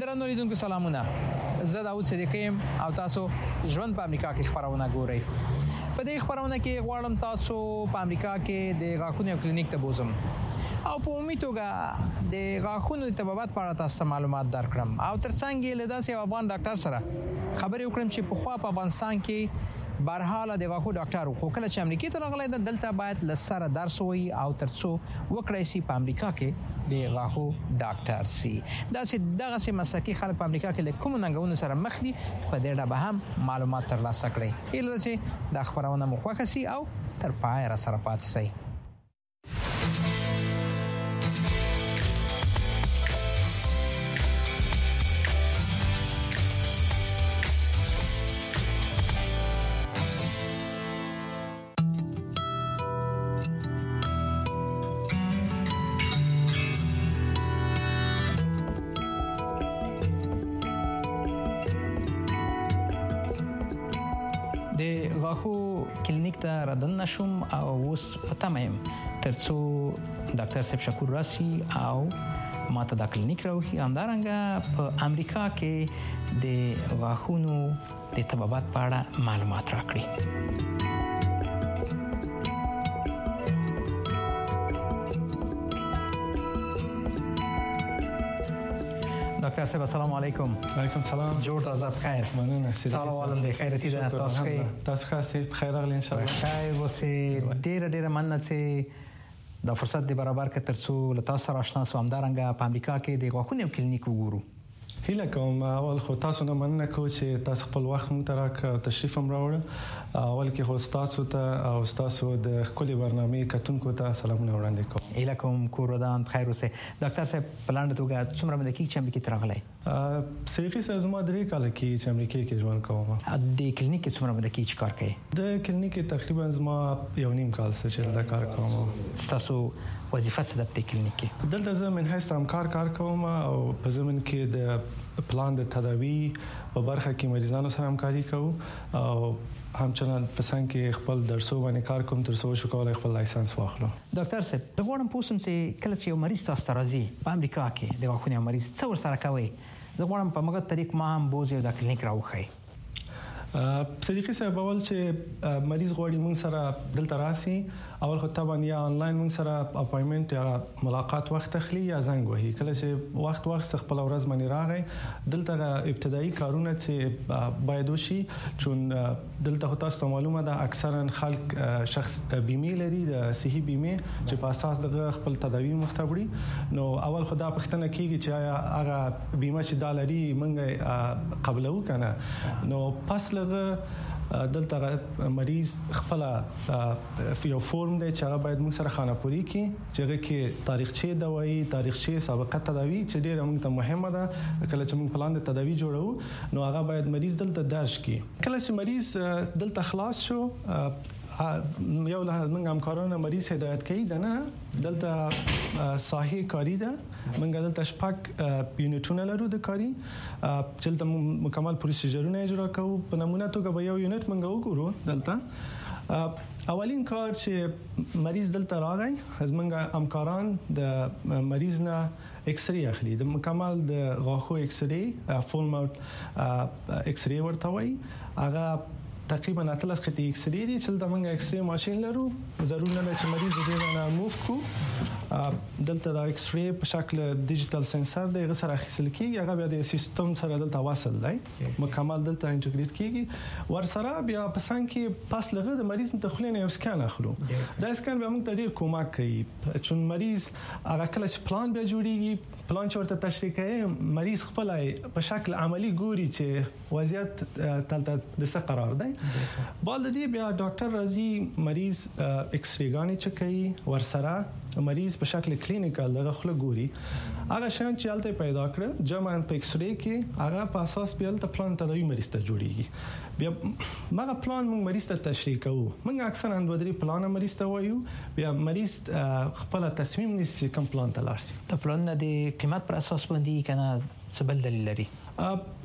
درنو لیدونکو سلامونه. زه داود صدیقی او تاسو ژوند په امریکا کې خبرونه ګورئ. په دې خبرونه کې غواړم تاسو په امریکا کې د غاښونو کلینیک ته بوزم او په عمومي توګه د غاښونو د طبابت په اړه تاسو معلومات درکړم او ترڅنګ یې له داسې افغان ډاکټر سره خبرې وکړم چې پخوا په افغانستان کې بهرحاله د غاښو ډاکټر خو کله چې امریکا ته راغلی دلته باید له سره درس ووایي او ترڅو وکړی شي په امریکا کې د غاښو ډاکټر سي. دغسې مسلکي خلک په امریکا کې له کومو ننګونو سره مخ دي په دې اړه به هم معلومات ترلاسه کړئ. هیله ده چې دا خبرونه مو خوښه سي او تر پایه راسره پاتې سئ. کلینیک ته راځن شوم او اوس پته مې ترڅو ډاکټر صاحب شکور راسي او ماته دا کلینیک راوخی همدارنګه په امریکا کې د غاښونو د طبابت په اړه معلومات راکړي. ډاکټر صاحب السلام علیکم. وعلیکم السلام. جوړ تازه بخیر. مننه. سلام علیکم. خیرتی ده تاسو کې. تاسو خاصه بخیر راغلی ان شاء الله. خیر وسه ډیر مننه چې دا فرصت دی برابر کړ ترڅو له تاسو سره آشنا شو همدارنګه په امریکا کې د غاښونو کلینیک وګورو. هیله کوم اول خو تاسو نه مننه کوم چې تاسو خپل وخت مونږ ته راک تشریف هم راوړل. اول کې خو تاسو ته او تاسو د خپل برنامه کتونکو ته سلامونه وړاندې کوم. هیله کوم کورودان بخیر اوسه. ډاکټر صاحب پلاند توګه څومره مده کې چې امریکا ته راغلی؟ صحیح سره زما درې کال کې چې امریکا کې ژوند کوم. د کلینیک څومره مده کې کار کوي؟ د کلینیک تقریبا زما یو نیم کال څخه دا کار کوم. تاسو وظیفه څه ده په کلینیک کې؟ دلته زه من هیڅ کار کوم او په زمين کې د پلان د تداوی په برخه کې مریضانو سره همکاري کوم او همچنان په څنګه کې خپل درسو باندې کار کوم تر څو شو کولای خپل لایسنس واخلم. ډاکټر صاحب د غوړم پوسم چې کله چې یو مریض تاسو ته راځي په امریکا کې د غاښونو مریض څه ور سره کوي زه غواړم په مګر طریق ما هم بوزي د کلینیک راوخی. صدیقی صاحب اول چې مریض غواړي مون سره دلته راسي اول خو طبعا یا آنلاین مون سره اپاینټمنت یا ملاقات وخت اخلي یا زنګ وهي. کله چې وخت خپل ورځ باندې راغی دلته ابتدایي کارونه چې باید وشي چون دلته خو تاسو معلومه ده اکثرا خلک شخص بیمه لري د صحي بیمه چې په اساس د خپل تداوی مختبري نو اول خدا پښتنه کیږي چې هغه بیمه چې دالري منګه قبلو کنه نو پس دلته مریض خپل یو فورم دی چې هغه باید موږ سره خانه‌پوري کی چې هغه کې تاریخچه دوايي تاریخچه سابقه تداوی چې ډیره موږ ته مهمه ده. کله چې موږ پلان د تداوی جوړو نو هغه باید مریض دلته درج کی. کله چې مریض دلته خلاص شو یو له موږ همکارانو مریض هدایت کوي دنه دلته صحي کاری ده موږ دلته شپږ یونټونه لرو د کاری چې دلته مکمل پروسیجرونه اجرا کوو. په نمونه توګه به یو یونټ موږ وګورو دلته. اولین کار چې مریض دلته راغی از موږ همکاران د مریض نه ایکس ری اخلي د مکمل د غاښو ایکس ری فول ماوث ایکس ری ورته وایي. هغه تقریبا اتلس خطي ایکس ری دي چې د موږ ایکس ری ماشين لرو ضروري نه چې مریض دې نه موف کو دلته د ایکس ری په شکل ډیجیټل سنسر دی غوښه راخیستل کیږي هغه بیا د سیستم سره دلته وصل دی مکمل دلته انټیګریټ کیږي ورسره بیا په څنګه کې پاس لغه د مریض ته خلینه یو سکان اخلو. دا سکان به موږ ته ډیر کومک کوي چې مریض هغه کله چې پلان بیا جوړیږي پلان چې ورته تشریح کوي مریض خپل په شکل عملی ګوري چې وضعیت تلته د څه قرار دی. بل د دې بیا ډاکټر راځي مریض ایکس ری غانې چکي ورسره مریض په شکل کلینیکل دغه خله ګوري هغه شان چې الته پیدا کړ جمع په ایکس ری کې هغه په اساس بیا ته پلان تداوی مریض ته جوړیږي. بیا مغه پلان موږ مریض ته تشریح کوو. موږ اکثرا د درې پلان مریض ته وایو بیا مریض خپل تصمیم نیسي کوم پلان ته لاړ شي. ته پلان د قیمت پر اساس باندې کنه څه بل دلیل لري؟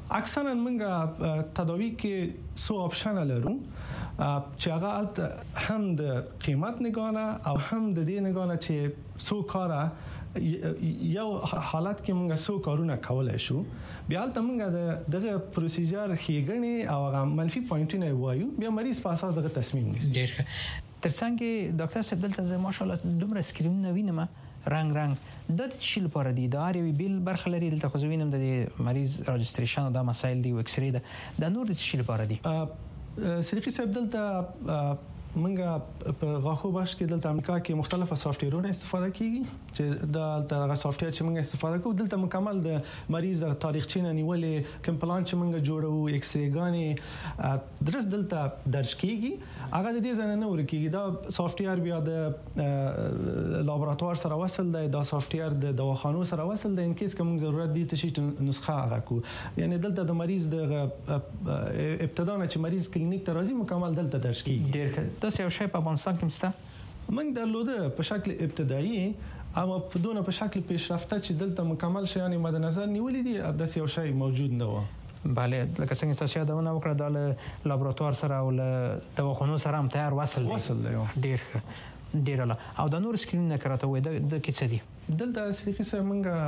اکثرا موږ تداوی کې سو آپشن لرو چې هغه هم د قیمت نگانه او هم د دې نگانه چې سو کاره یو حالت کې موږ سو کارونه کولای شو بیا ته موږ دغه پروسیجر خېګنې او هغه منفي پوینټونه وایو بیا مریض په اساس دغه تصمیم نیسي. ډیر ترڅنګ ډاکټر صاحب دلته ماشاءالله دومره سکرینونه وینم رنگ د شیل لپاره دي د اړ یو بیل برخه لري دلته خو وینم د مریض رجستریشن او د مسایل دی او ایکس ری د نور د شیل لپاره دي. صدیقی صاحب دلته منګه په غاښو بخش کې دلته امریکا کې مختلفه سافټویرونه استفاده کیږي چې دغه سافټویر چې موږ استفاده کوو دلته مکمل د مریض د تاریخچې نه نیولې کوم پلان چې موږ جوړو ایکس ری غانې درس دلته درج کیږي هغه د دې ځنه نه ورکیږي دا سافټویر بیا د لابراتوار سره وصل دی دا سافټویر د دواخانو سره وصل دی ان کیس کوم ضرورت دي چې نسخه هغه کو یعنی دلته د مریض د ابتدا نه چې مریض کلینیک ته راځي مکمل دلته درج کیږي. ډیر دا یو شی په افغانستان کې مسته موږ درلوده په شکل ابتدایي اما په دونه په شکل پیشرفته چې دلته مکمل شیان مد نظر نیولې دي د یو شی موجود نه و. بله لکه څنګه تاسو یادونه وکړه د لابراتوار سره او له دواخانو سره هم تیار وصل دی ډیر لا او د نور سکرین نه کراته وای د کیڅ دي دلته صدیقی سره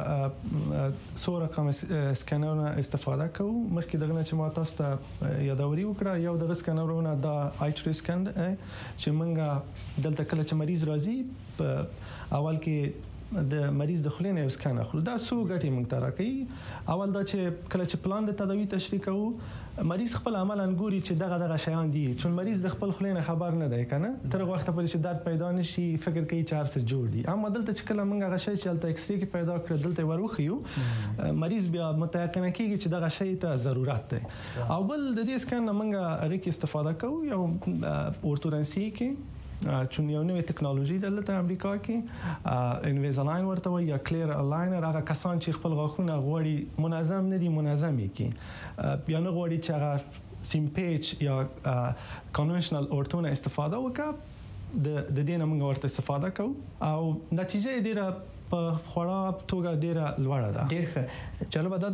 موږ سو رقم سکینرونه استفاده کوو مخکې دغه چې ما تاسو ته یادوري وکړه یو دغه سکینرونه د آیټری سکین چې موږ دلته کله چې مریض راځي په اول کې د مریض د خلینې یو سکین اخلو دا سو غټي موږ ته راکې اول دا چې کله چې پلان د تداوی تشریح کوو مریض خپل عملاً ګوري چې دغه شیان دي چې مریض د خپل خلینې خبر نه دی کنه تر وخت پورې چې درد پیدا نشي فکر کوي چې هر څه جوړ دي اما دلته چې کله موږ هغه شی چې الته ایکس ری کې پیدا کړ دلته وروخیو مریض بیا متيقن کیږي چې دغه شی ته ضرورت دی او بل د دې سکین موږ هغه کې استفاده کوو یو اورتودنسي کې چون یو نوې ټکنالوژي دلته امریکا کې انویزالاین ورته وي یا کلیر الاینر هغه کسان چې خپل غاښونه غوړي منظم نه دي منظمي کې بیا نه غوړي چې هغه سیم پیچ یا کنونشنل اورتونه استفاده وکړي د دې نه موږ ورته استفاده کوو او نتیجه ډیره په خورا توګه ډیره لوړه ده. ډیر جالب ده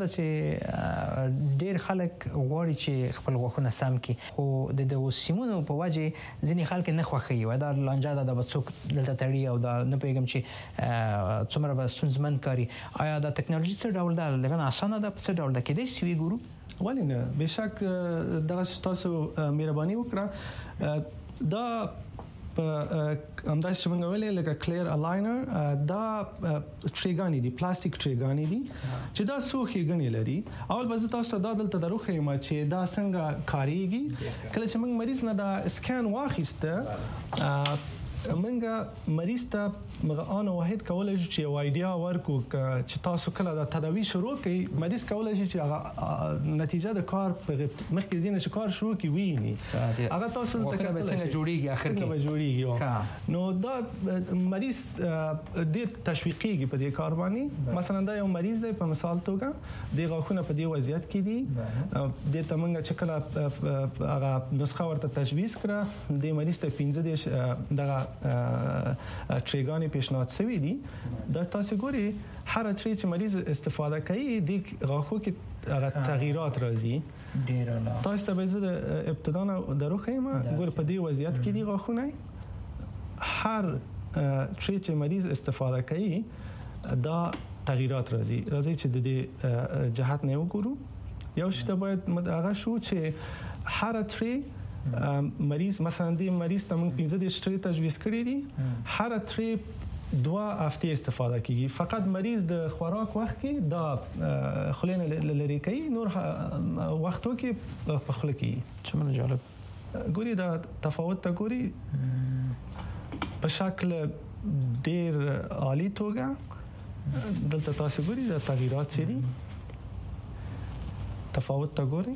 چې ډیر خلک غواړي چې خپل غوښونه سم کړي خو د سیمونو په وجه ځینې خلک نه خوښي وای دا لانجه ده د بڅوک دلته تړي او دا نه پیغام چې څومره به ستونزمن کاری آیا دا ټکنالوژي څه ډول ده لږه اسانه ده په څه ډول ده کې دې سی ګورو ولې نه بهشک دغه تاسو مهرباني وکړه دا همداسې موږ ویلې لکه کلیر الاینر دا ټریګانی دي پلاستیک ټریګانی دي چې دا سوخي غني لري اول به تاسو دا دلته دروخه ما چې دا څنګه کاریږي کله چې موږ مریض نه دا سکین واخیسته موږ مریض ته مغان واحد کولای شي چې وایډیا ورکو چې تاسو کله دا تداوی شروع کړئ مریض کولای شي چې نتیجه د کار مخکې دینه چې کار شروع کی ویني هغه تاسو ته څنګه جوړیږي اخر کې جوړیږي نو دا مریض ډیر تشویقيږي په دې کار باندې مثلا دا یو مریض دی په مثال توګه د غاښونه په دې وضعیت کې دي د تمنګ چې کله هغه نسخه ورته تجویز کړه د مریض ته 15 دغه ټریګانی پیشنهاد شوی دي دا تاسو ګوري هر ټری چې مریض استفاده کوي د غاښو کې تغییرات راځي ډیر نه تاسو ته به زه د ابتدا نه دروخه ما ګور په دې وضعیت کې دي غاښونه هر ټری چې مریض استفاده کوي دا تغییرات راځي چې د دې جهت نه وګورو یو شی ته باید هغه شو چې هر ټری مریض مثلا د مریض ته موږ 15 ټری تجویز کړی دي هر ټری 2 هفته استفاده کیږي فقط مریض د خوراک وخت کې دا خلینه لری کوي نور وختو کې په خله کې څومره جالب ګوري دا تفاوت ته ګوري په شکل ډیر عالی توګه دلته تاسو ګوري دا تغییرات څه دي تفاوت ته ګوري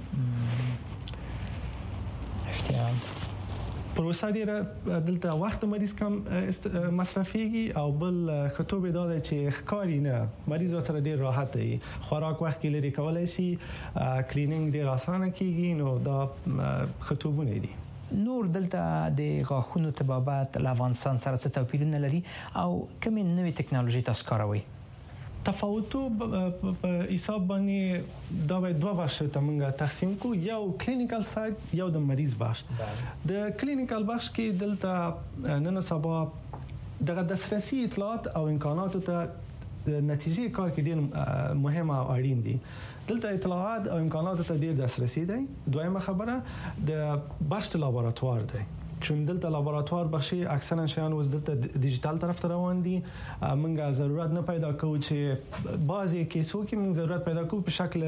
پروسه ډیره دلته وخت مریض کم مصرفيږي او بل خطوبه دا چې ښکاری نه مریض سره ډیر راحت دی خوراک وخت کې لري کولای شي کلینینګ ډیر اسانه کیږي نو دا خطوبونه دي نور دلته د غاښونو طبابت له افغانستان سره څه توپیرونه لري او کومې نوې ټکنالوژي تاسو کاروئ تفاوتو په حساب باندې دا به دوه بخش ته موږ تقسیم کو یو کلینیکل ساید یو د مریض بخش د کلینیکل بخش کې دلته نن سبا دغه دسترسي اطلاعات او امکانات ته د نتیجې کار کې ډېر مهم او اړین دي دلته اطلاعات او امکانات ته ډېر دسترسي دی دویمه خبره د بخش لابراتوار دی چون دلته لابراتوار بخشي اکثرا شیان وز دلته دیجیټل طرف ته روان دي موږ ضرورت نه پیدا کوو چې بعضی کیسو کې موږ ضرورت پیدا کوو په شکل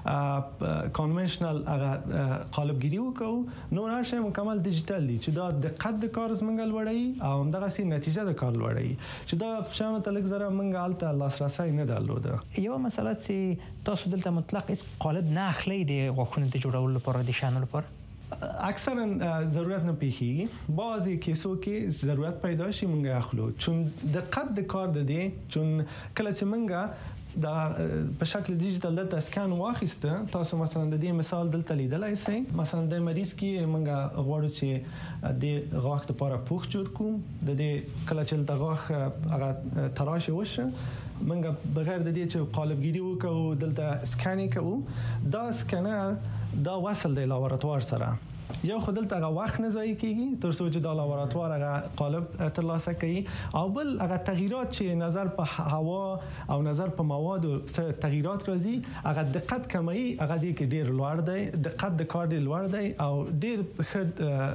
کنونشنل قالبګيري وکړو نو هر شی مکمل دیجیټل دي چې دا دقت د کار زمنګ لوړی او دغه سي نتیجه د کار لوړی چې دا شیان ته لږ زره موږ الته لاسرسي نه درلوده یو مسله چې تاسو دلته مطلق قالب نه اخلي د غوښنه د جوړولو لپاره د شانو لپاره اکثرا ضرورت نه پیږي بعضی کیسو کې ضرورت پیدا شي مونږه اخلو چون دقت د کار د دي چون کله چې مونږه دا په شکل ډیجیټل دلته سکان واخیسته تاسو مثلا د دې مثال دلته لیدلای شئ مثلا د مریض کې مونږه غواړو چې د غاښ لپاره پوښ جوړ کوم د دې کله چې د غاښ هغه تراشه وشه منګه بغیر د دې چې قالبګيري وکړو دلته سکانینګ کوو دا سکانر دا وصل دی لابراتوار سره یو خدل ته وخت نه ضایع کیږي تر څو چې د لابراتوار هغه قالب ترلاسه کوي او بل هغه تغیرات چې نظر په هوا او نظر په مواد تغیرات راځي هغه دقت کموي هغه دې کې ډیر لوړ دی دقت د کار ډیر لوړ دی او ډیر ښه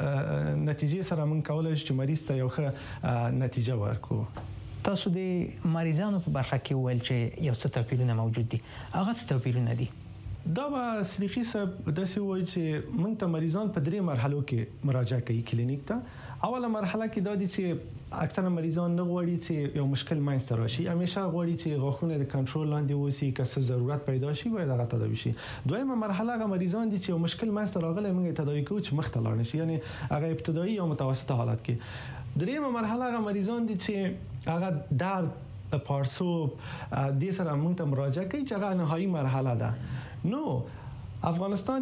نتیجې سره من کولای شو چې مریض ته یو ښه نتیجه ورکړو تاسو د مریضانو په برخه کې ویل چې یو څه توپیرونه موجود دي هغه څه توپیرونه دي دا به صدیقي صاحب داسې وایي چې موږ ته مریضان په درې مرحلو کې مراجعه کوي کلینیک ته اوله مرحله کې دا دي چې اکثره مریضان نه غواړي چې یو مشکل ماینځ راشي همیشه غواړي چې غاښونه د کنټرول لاندې وسی که څه ضرورت پیدا شي باید هغه تداوي شي دویمه مرحله هغه مریضان دي چې یو مشکل ماینځ راغلی موږ تداوي کوو چې مخ ته لاړ نشي یعنی هغه ابتدایي او متوسطه حالت کې دریمه مرحله هغه مریضان دي چې هغه درد پارسوب د سره موږ ته مراجعه کوي چې هغه نهایی مرحله ده نو افغانستان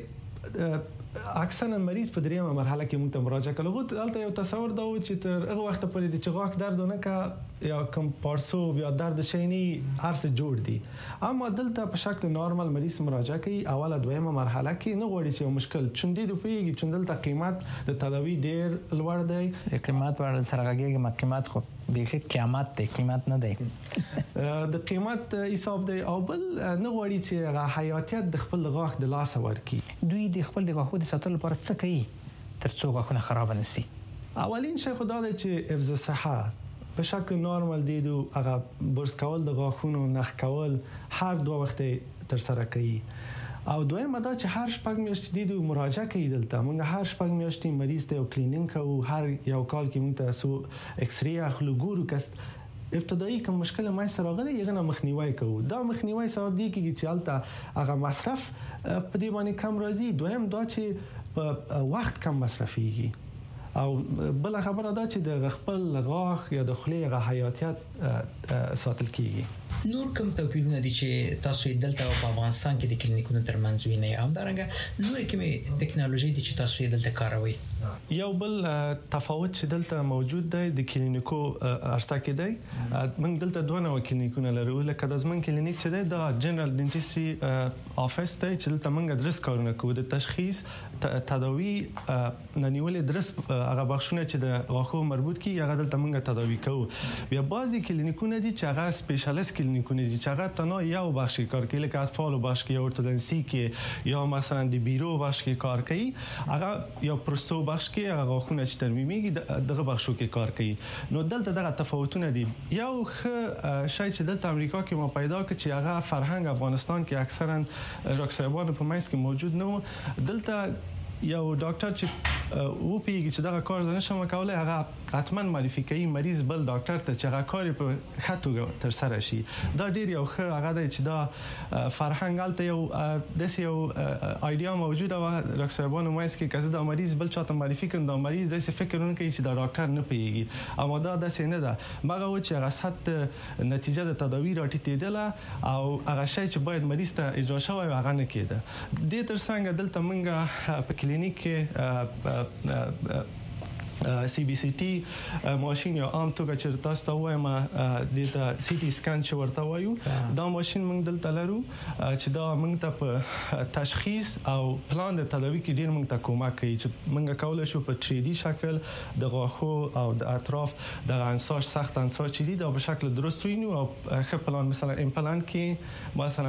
کې اکثرا مریض په دریمه مرحله کې موږ ته مراجعه کوي دلته یو تصور دا و چې تر هغه وخت پورې د چغاک درد نه کا یا کم پارسوب یا درد شینی هر څه جوړ دي اما دلته په شکل نورمال مریض مراجعه کوي اوله دویمه مرحله کې نه غوړي چې یو مشکل چوندې د پیږي چې دلته قیمت د تداوی ډیر لوړ دی قیمت ور سره غږیږي قیمت خو بیخي قیمت دی قیمت نه دی د قیمت حساب دی او بل نه غوړي چې هغه حیاتیت د خپل غاښ د لاس ورکی دوی د خپل غاښو د ساتلو لپاره څه کوي ترڅو غاښونه خراب نه شي اولین شی خدای دی چې حفظ صحه په شکل نورمال دی هغه برس کول د غاښونو نخ کول هر دوه وخت تر سره کوي او دویمه دا چې هر شپږ میاشتې د مراجعه کوي دلته موږ هر شپږ میاشتې مریض ته یو کلینینګ کوو هر یو کال کې موږ ته سو ایکس ری اخلو ګورو کست ابتدایي کوم مشکل ما سره غلي یغه مخنیوي کوو دا مخنیوي سبب دی چې الته هغه مصرف په دې باندې کم راځي دویم دا چې په وخت کم مصرفيږي او بل خبره دا چې د خپل غاښ یا د خولې غ حیاتیت ساتل کیږي نور کوم توپیرونه دي چې تاسو دلته په افغانستان کې د کلینیکونو ترمنځ وینئ هم درنګ نور کومه ټکنالوژي دي چې تاسو دلته کاروي یو بل تفاوت چې دلته موجود دی د کلینیکو ارسا کې دی موږ دلته دوه نوع کلینیکونه لرو لکه د زمون کلینیک چې دی د جنرال ډنټستري افیس دی چې دلته موږ درس کارونه کوو د تشخیص تداوی ننیولې درس هغه بخښونه چې د غاښو مربوط کی هغه دلته موږ تداوی کوو بیا بعضی کلینیکونه دي چې هغه سپیشلیست کلینیکونه دي چې هغه تنها یو بخش کار کوي لکه اطفال بخش کې اورتودنسي کې یا مثلا د بیرو بخش کې کار کوي هغه یا پروستو بخش کې هغه غاښونه چې ترمیمي دغه بخشو کې کار کوي نو دلته دغه تفاوتونه دي یو شای چې دلته امریکا کې ما پیدا کړ چې هغه فرهنګ افغانستان کې اکثرا راکسایبان په مېس کې موجود نه و دلته یو ډاکټر چې و پیږي چې دا کار زنه شمه کولای هغه حتما مالیفیکي مریض بل ډاکټر ته چې هغه کار په خاطر تر سره شي دا ډیر یو ښه هغه دی چې دا فرهنګ الته یو د یو ایډیا موجوده و راکسایبان مېس کې کزه دا مریض بل چاته مالیفیکن دا مریض د څه فکر نه کوي چې دا ډاکټر نه پیږي اما دا د څه نه ده مګه و چې هغه ست نتیجه د تداوی راټیټېدله او هغه شی چې باید مریض ته اجرا شوی هغه نه کېده د تر څنګه دلته منګه کلینیک سی بي سي ټي ماشين یو عام توګه چې تاسو ته وایم د سی ټي سکان چې ورته وایو دا ماشين موږ دلته لرو چې دا موږ ته په تشخیص او پلان د تداوی کې ډیر موږ ته کومک کوي چې موږ کولای شو په 3D شکل د غاښو او د اطراف د انساج سخت انساج چې دي دا په شکل درست وینو او ښه پلان مثلا امپلانت کې مثلا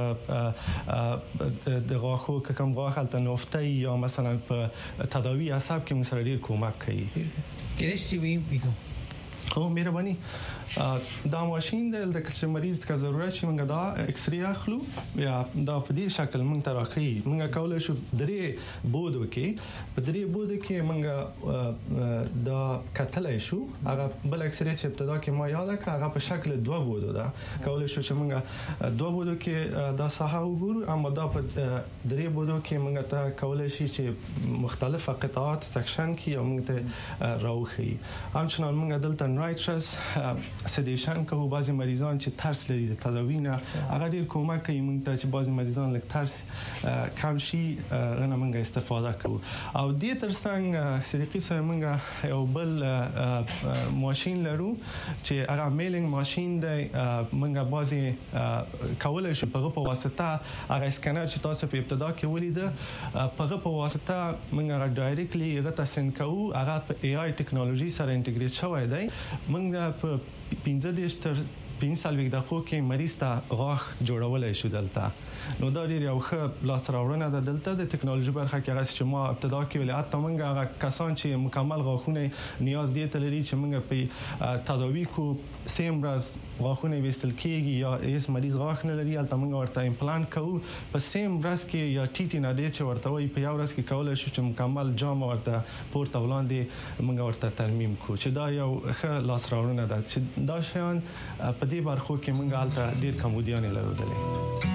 په د غاښو کوم غاښ تل نوفته یا مثلا په تداوی عصب کې موږ سره ډیر کومک کوي. کېدای شي وي مهرباني دا ماشين د چې مریض کا ضرورت شي موږ دا ایکس ری اخلو یا دا په دې شکل موږ ته راخي موږ کولای شو درې بودو کې په درې بودو کې موږ دا کتلای شو هغه بل ایکس ری چې ابتدا کې ما یاد کړ هغه په شکل دوه بودو دا کولای شو چې موږ دوه بودو کې دا ساحه وګورو اما دا په درې بودو کې موږ ته کولای شي چې مختلفه قطعات سیکشن کې موږ ته راوخی همچنان موږ دلته نایټرس سیدیشن کوو بعضی مریضان چې ترس لري د تداوی نه هغه ډیر کومک کوي موږ ته چې بعضی مریضان لږ ترس کم شي غنه موږ استفاده کوو او دې ترڅنګ صدیقي صاحب موږ یو بل ماشين لرو چې هغه میلینګ ماشين دی موږ بعضی کولای شو په واسطه هغه سکینر چې تاسو په ابتدا کې ولیده په واسطه موږ هغه ډایرکټلی هغه تاسو کوو هغه په AI ټیکنالوژي سره انټیګریټ شوی دی موږ په 15 تر 15 دقیقو کې مریض ته غاښ جوړولای شو دلته نو دا ډیر یو ښه لاس راوړنه ده دلته د ټیکنالوژي برخه کې هغه چې ما ابتدا کې ویل حتی موږ هغه کسان چې مکمل غاښونه نیاز دي ته لري چې موږ په تداوی کو سیم راز غاښونه وستل کېږي یا هیڅ مریض غاښ نه لري البته موږ ورته امپلانت کوو په سیم راز کې یا ټي ټي نه دي چې ورته وي په یو راز کې کولای شو چې مکمل جام ورته پورته ولاندې موږ ورته ترمیم کو چې دا یو ښه لاس راوړنه ده چې دا شیان په دې برخو کې موږ البته ډیر کمودیان لرو دلته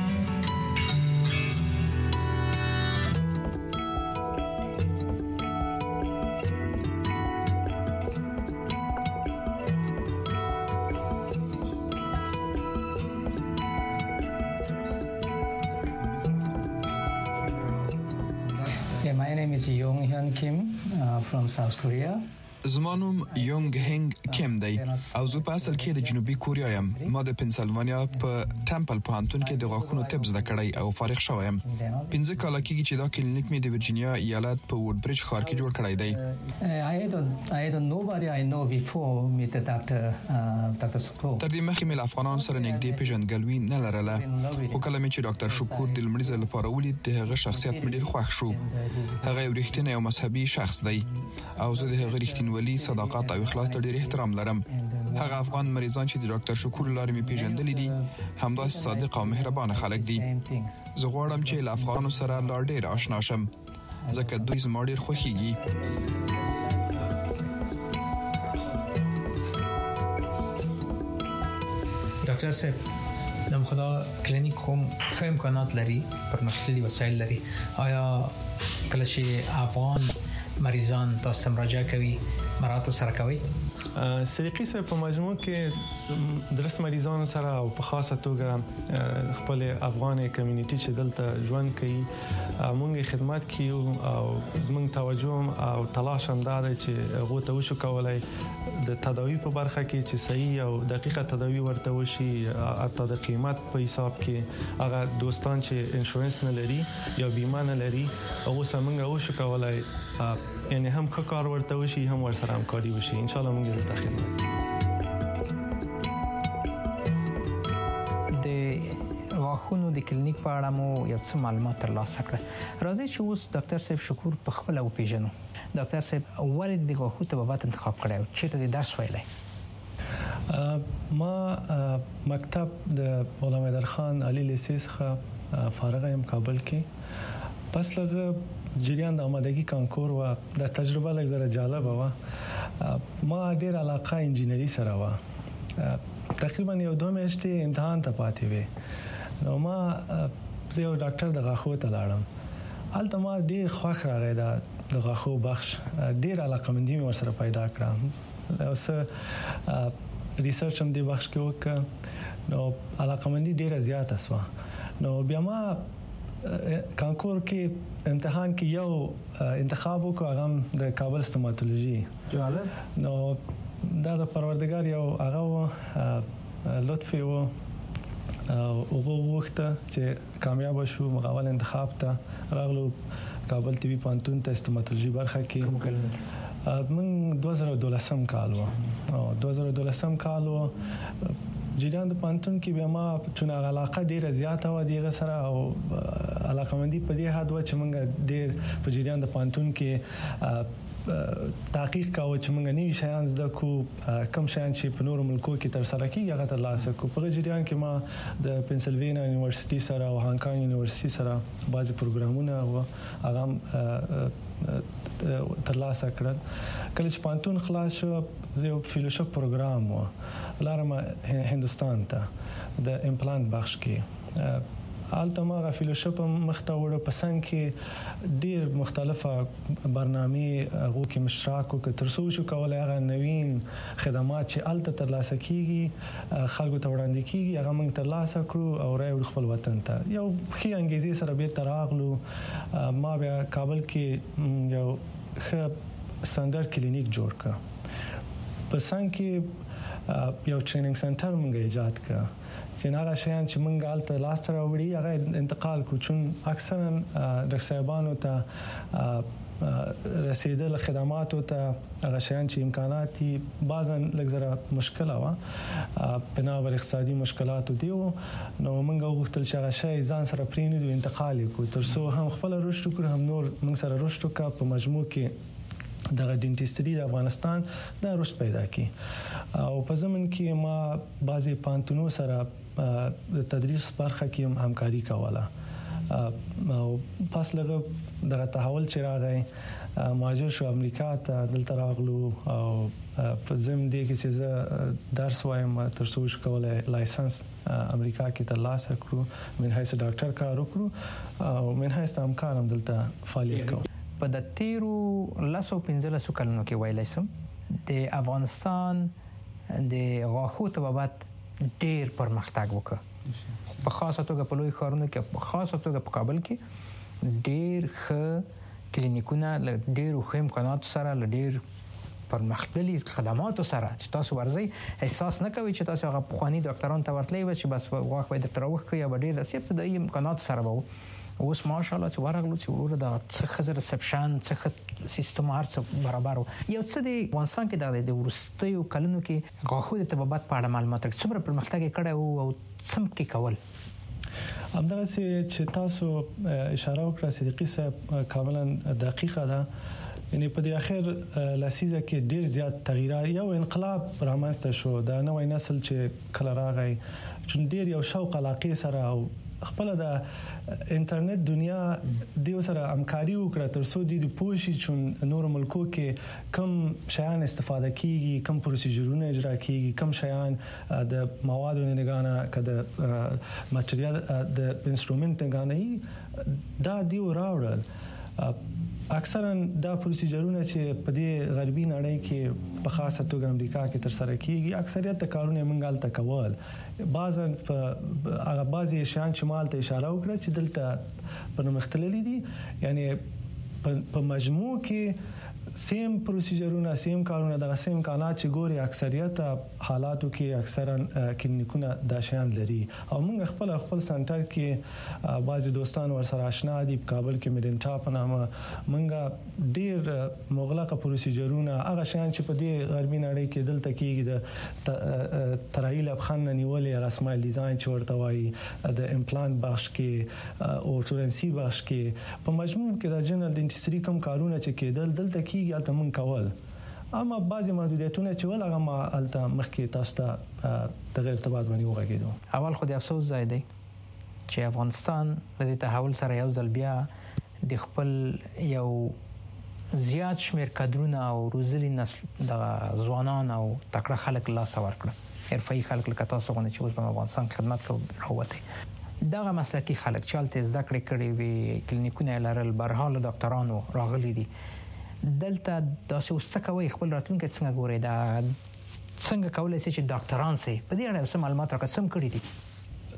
My name is Yong Hyun Kim from South Korea. زما نوم یونګ هنګ کیم دی او زه په اصل کې د جنوبي کوریا یم ما د پنسلوانیا په ټمپل پوهنتون کې د غاښونو طب زده کړی او فارغ شوم 15 کال کېږي چې دا کلینیک مې د ورجینیا ایالت په وډبرج ښار کې جوړ کړی دی I don't nobody I know before meet the Dr. Sukur تر دې مخکې مې له افغانانو سره نږدې پیژندګلوي نه لرله خو کله مې چې ډاکټر شکور د لومړي ځل لپاره ولید د هغه شخصیت مې ډېر خوښ شو هغه یو رښتینی او مذهبي شخص دی او زه د هغه رښتینولي صداقت او اخلاص ته ډېر احترام لرم هغه افغان مریضان چې د ډاکټر شکور لارې مې پیژندلې دي همداسې صادق او مهربان خلک دي زه غواړم چې له افغانانو سره لا ډېر آشنا شم ځکه دوی زما ډېر خوښیږي ډاکټر صاحب نام خدا کلینیک هم ښه امکانات لري پرمختللي وسایل لري آیا کله چې افغان مریضان تاسو مراجعه کوي مراتب سره کوي صدیقي صاحب په مجموع کې درس مریضانو سره او په خاصه توګه خپل افغان کمیونټي چې دلته ژوند کوي مونږه خدمات کیو او زمونږ توجه او تلاش هم دا دی چې هغه ته وشو کولای د تداوی په برخه کې چې صحیح او دقیقه تداوی ورته وشي حتی د قیمت په حساب کې هغه دوستان چې انشورنس نه لري یا بیمه نه لري هغه سمنګ وشو کولای یعنی هم کار ورته وشي هم ور سره همکاري وشي ان شاء الله موږ دلته خدمت د غاښونو د کلینیک په اړه مو یو څه معلومات ترلاسه کړل راځي چې اوس ډاکټر صاحب شکور په خپل او پیژنو ډاکټر صاحب ولې د غاښونو په بابت انتخاب کړو چې ته د درس ویلای ما مکتب د مولانا حیدرخان علي لیسې څخه فارغ یم کابل کې پس لږ جریان د آمادگی کانکور و د تجربه لږ زره جالبه و ما ډیر علاقه انجینری سره و تقریبا یو 2 میاشتې امتحان ته پاتې وې نو ما زه یو ډاکټر د غاښو ته لاړم هلته ما ډیر خوښ راغی د غاښو بخش ډیر علاقمندي مې ورسره پیدا کړه اوس ریسرچ هم د بخش کې وکړ نو علاقمندي ډیره زیاته شوه نو بیا ما کانکور کې امتحان کې یو انتخاب وکړ هغه د کابل ستوماتولوژي جالب نو دا د پروردګار یو هغه لطف و او وخت چې کامیاب شو مغاول انتخاب ته راغلو کابل ټي وي پانتون ته ستوماتولوژي برخه کې من 2012 کال و او 2012 کال و جریان د پانتون کې به ما چونه علاقه ډیره زیاته و دیغه سره او علاقه مندي په دې حد و چې موږ ډیر په جریان د پانتون کې تحقیق کاوه چې موږ نوي شیان زده کو کم شیان چې په نورو ملکو کې تر سره کیږي هغه ترلاسه کو په جریان کې ما د پنسلوانیا یونیورسيټي سره او هانکانګ یونیورسيټي سره بعضي پروګرامونه او هغه ترلاسه کړل کله چې پانتون خلاص شو زه فیلوشپ پروګرام و لارم هندستان ته د امپلانت بخش کې آلته ما فیلوشپ مخته وړ پسند کې ډیر مختلفه برنامې هغه کې مشترک او ترسو شو کولای هغه نوین خدمات چې آلته ترلاسه کیږي خلکو ته وړاندې کیږي هغه موږ ترلاسه کړو او راوړ خپل وطن ته یو خي انګیزي سره به تراغلو ما بیا کابل کې یو سټانډرډ کلینیک جوړ کړ پسند کې یو ټریننګ سنټر موږ ایجاد کړ چې هغه شیان چې موږ آلته لاس ته راوړي هغه انتقال کو چون اکثرا د صاحبانو ته رسیدل خدماتو ته هغه شیان چې امکانات دي بعضا لږ مشکله و بنابر اقتصادي مشکلات دي نو موږ غوښتل چې هغه شی ځان سره پرېنیدو انتقال کو ترڅو هم خپل رشد کړو هم نور موږ سره رشد وکړو په مجموع کې د ډینټیستري د افغانستان د رشد پیدا کی او په زمن کې ما بعضي پانتونو سره د تدریس برخه کې همکاري کوله او پس لږ د تحول چې راغی مهاجر شو امریکا ته دلته راغلو او په زم دې کې چې زه درس وایم ترڅو کولای لایسنس امریکا کې ترلاسه کړو من هیڅ ډاکټر کار وکړو او من هیڅ همکارم دلته فعالیت کوم په د تیرو 15 کلونو کې ویلای سم د افغانستان د غاښو طبابت ډیر پرمختګ وکړ په خاصه توګه په لوی ښارونو کې په خاصه توګه په کابل کې ډیر ښه کلینیکونه له ډیرو ښه امکاناتو سره له ډیر پرمختللي خدماتو سره چې تاسو ورځي احساس نه کوي چې تاسو هغه پخوانی ډاکټران ته ورتلې و چې بس واخ وای د تروخ کې یا ډیر د ابتدایي امکاناتو سره وو اوس ماشاءالله چې ورغلو چې ورور د څخه ریسپشن څخه سیستم هرڅه برابر یو څه د افغانستان کې د ورستیو کلونو کې غاښو د طبابت په اړه معلومات څومره پرمختګ کړی او څم کې کول همدغه چې تاسو اشاره وکړه صدیقي صاحب کاملا دقیقه ده یعنی په دې اخر لسیزه کې ډیر زیات تغیرات یو انقلاب رامنځته شو د نوې نسل چې کله راغی چې ډیر یو شوق علاقه سره او خپل د انټرنیټ دنیا د سره همکاري وکړه ترڅو د پوښي چې نور ملکو کې کم شیان استفاده کیږي کم پروسیجرونه اجرا کیږي کم شیان د موادو نه کده ماتریال د انسټرومنت نه دا دی راوړل اکثرا دا پروسیجرونه چې په دې غربي نړۍ کې په خاصه توګه امریکا کې تر سره کیږي اکثریت کارونه منګال تکول بعضن په هغه بعضي شیان چې مال ته اشاره وکړه چې دلته په مختلفي دي یعنی په مجموع کې سیم پروسیجرونه سیم کارونه د سیم امکانات چې ګوري اکثریت حالاتو کې اکثرا کلینیکونه د شیان لري او موږ خپل سنټر کې بعضي دوستان ور سره آشنا دي په کابل کې میډنټا په نامه موږ ډیر مغلقه پروسیجرونه هغه شیان چې په دې غربي نړۍ کې دلته کېږي د ترایل افخان نیولې رسمای ډیزاین چې ورته وایي د امپلانت بخش کې او تورنسي بخش کې په مجموع کې د جنرال ډینټیستري کوم کارونه چې کېدل دلته کېږي البته من کول اما بعضی محدودیتونه چې ول هغه ما البته مخکې تاسو ته د غیر ارتباط باندې وغږیدو اول خو د افسوس ځای دی چې افغانستان د دې تحول سره یو ځل بیا د خپل یو زیات شمیر کادرونه او روزلي نسل د ځوانان او تکړه خلک لاس ورکړه حرفي خلک لکه تاسو غوښنه چې اوس په افغانستان خدمت کوي راوته دغه مسلکي خلک چې الته زده کړې کړې وي کلینیکونه لرل برحال ډاکټرانو راغلي دي دلته تاسو څنګه خپل راتلونکي څنګه ګورئ دا څنګه کولای شي چې ډاکټران سي په دې اړه څه معلومات راکړم کړی دي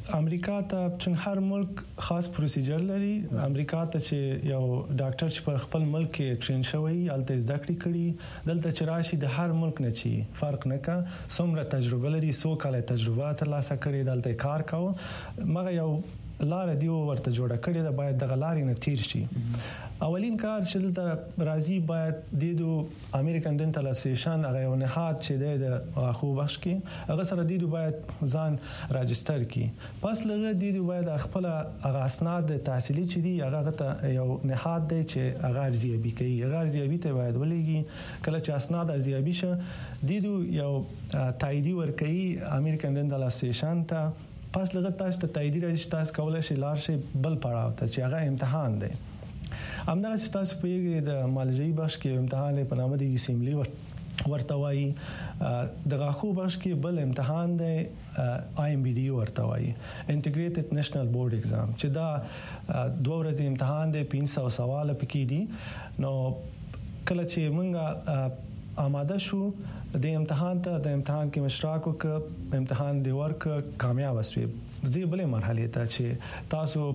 امریکا ته چې هر ملک خاص پروسیجر لري. امریکا ته چې یو ډاکټر چې په خپل ملک کې ټرین شوی الته زده کړې کړي دلته چې راشي د هر ملک نه چی فرق نه کا څومره تجربه لري سو کاله تجربه ترلاسه کړي دلته کار کاوه مګر یو لار دی ورته جوړه کړې ده باید د غلاري نه تیر شي. اولین کار چې دلته راځي باید د امریکن ډنټل اسوسییشن هغه یو نهاد چې د خو بخش کې هغه سره د باید ځان راجستر کړي. پس لږه د باید خپل هغه اسناد تحصیلي چې دی هغه یو نهاد دی چې هغه ارزیابي کوي. هغه ارزیابي ته باید ولېږي کله چې اسناد ارزیابي شه د یو تاییدي ورکړي امریکن ډنټل اسوسییشن ته. پس لږه تاسو ته تایید راځي تاسو کولای شئ لار شي بل پړاو ته چې هغه امتحان دی. همدغه چې تاسو په د مالجی بخش کې امتحان په نامه د یوسیملی ورته وایي د غاښو بخش کې بل امتحان دی IMBD ورته وایي انټیګریټډ نېشنل بورډ ایگزام چې دا 2 ورځې امتحان دی 500 سوال پکې دي. نو کله چې موږ آماده شو د امتحان کې مشترک وک امتحان دی ورک کامیاب وسوي زی بلې مرحله ته چې تاسو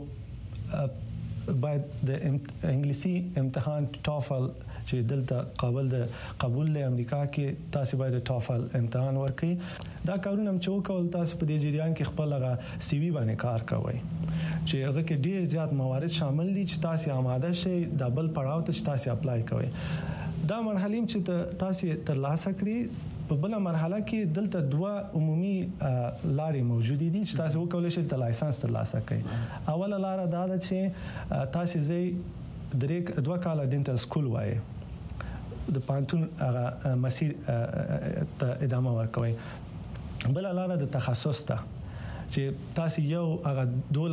باید د انګلیسي امتحان ټافل چې دلته قبول له امریکا کې تاسو باید ټافل امتحان ورکړئ. دا کارونه چې وکول تاسو په دې جریان کې خپل هغه سی وی باندې کار کوئ چې هغه کې ډیر زیات موارد شامل دي چې تاسو آماده شئ د بل پړاو ته تاسو اپلای کوئ. دا مرحله چې تاسو ترلاسه کړئ په بل مرحله کې دلته 2 عمومي لارې موجود دي چې تاسو وکولای شئ د لایسنس ترلاسه کړئ. اوله لار دا ده چې تاسو زی 2 کال ډنټل سکول وایي د پانتون هغه مسیر ته ادامه ورکوي. بل لار د تخصص ته چې تاسو یو هغه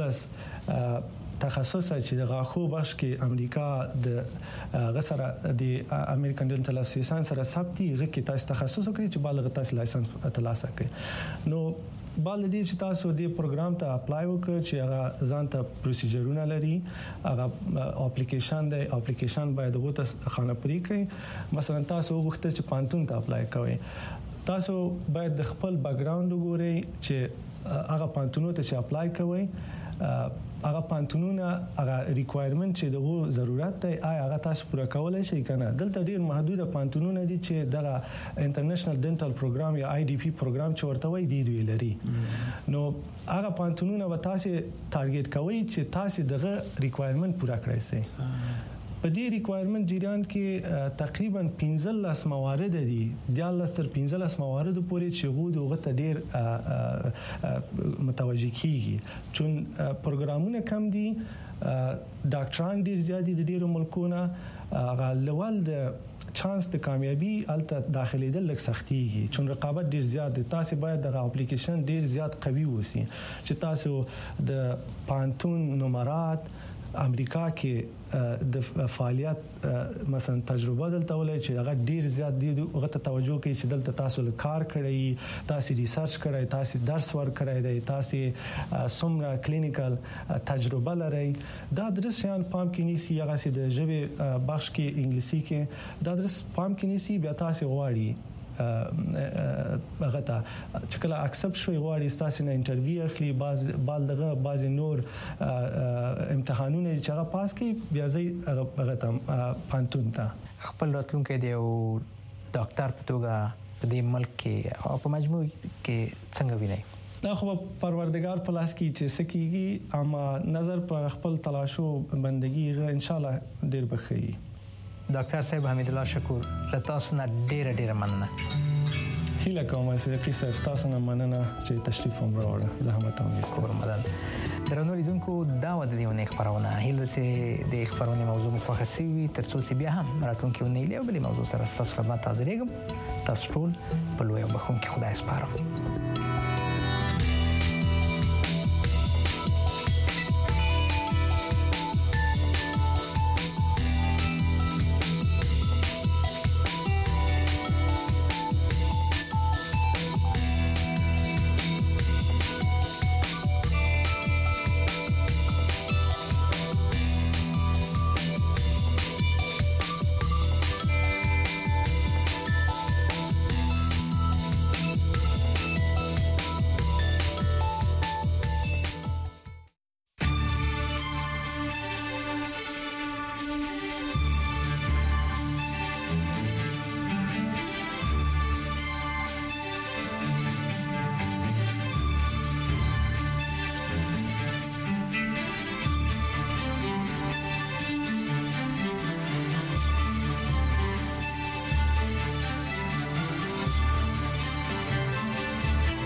12 تخصص چې د غاښو بخش کې امریکا د غسر د امریکن ډنټل اسوسییشن سره ثبتي غو کې تاسو تخصص وکړي چې بالغ تاسو لایسنس ترلاسه کړئ. نو بل دې چې تاسو د پروګرام ته اپلای وکړئ چې هغه ځان ته پروسیجرونه لري هغه اپلیکیشن دی اپلیکیشن باید غوته خانپری کړئ. مثلا تاسو وغوښتل چې پانتون ته اپلای کوئ تاسو باید د خپل بیک ګراوند وګورئ چې هغه پانتونو ته چې اپلای کوئ هغه پانتونونه هغه ریکوایرمنت چې دغه ضرورت دی هغه تاسو پوره کولای شئ کنه. دلته ډیر محدوده پانتونونه دي چې دغه انټرنیشنل ډنټل پروګرام یا IDP پروګرام چې ورته وایي دی لري. نو هغه پانتونونه به تاسو ټارګټ کوي چې تاسو دغه ریکوایرمنت پوره کړئ سي. په دې ریکوایرمنت جریان کې تقریبا 15 موارد دي 14 تر 15 موارد پورې چې غو دغه ډیر متوجي کیږي چون پروګرامونه کم دي ډاکټران ډیر زیات دي د ډیرو ملکونو هغه لول د چانس د کامیابی الته داخلي د لک سختيږي چون رقابت ډیر زیات دي. تاسو باید د اپلیکیشن ډیر زیات قوي وسی چې تاسو د پانتون نمبرات امریکا کې د فعالیت مثلا تجربه دلته ولې چې هغه ډیر زیات دي هغه ته توجه کوي چې دلته تاسو له کار کړی تاسو ریسرچ کړی تاسو درس ور کړی دی تاسو څومره کلینیکل تجربه لري. دا درس شان پام کې نیسی هغه سي د ژبه بخش کې انګلیسي کې دا درس پام کې نیسی بیا تاسو غواړي هغه ته چې کله اکسپټ شوی غواړي تاسو نه انټرویو اخلي بعض نور امتحانونه چې هغه پاس کړي بیا ځي هغه ته پانتون ته خپل راتلونکي دی او ډاکټر په توګه په دې ملک کې او په مجموع کې څنګه ویني. دا خو پروردگار په لاس کې چې سکیږي اما نظر په خپل تلاشو بندگی ان شاء الله ډیر بخي. ډاکټر صاحب حمید الله شکور لتاسو نه ډیر مننه. هیله کوم چې تاسو نه مننه چې تشریف هم راوړل زحمت هم وستو رمضان. درنو لیدونکو دا و د دې ونې خبرونه هیله چې د خبرونه موضوع مو خوښ شي ترڅو چې بیا هم راتلونکي ونې له بلې موضوع سره تاسو خدمت حاضرېږم. تاسو ټول په لوی او بخښونکي خدای سپارم.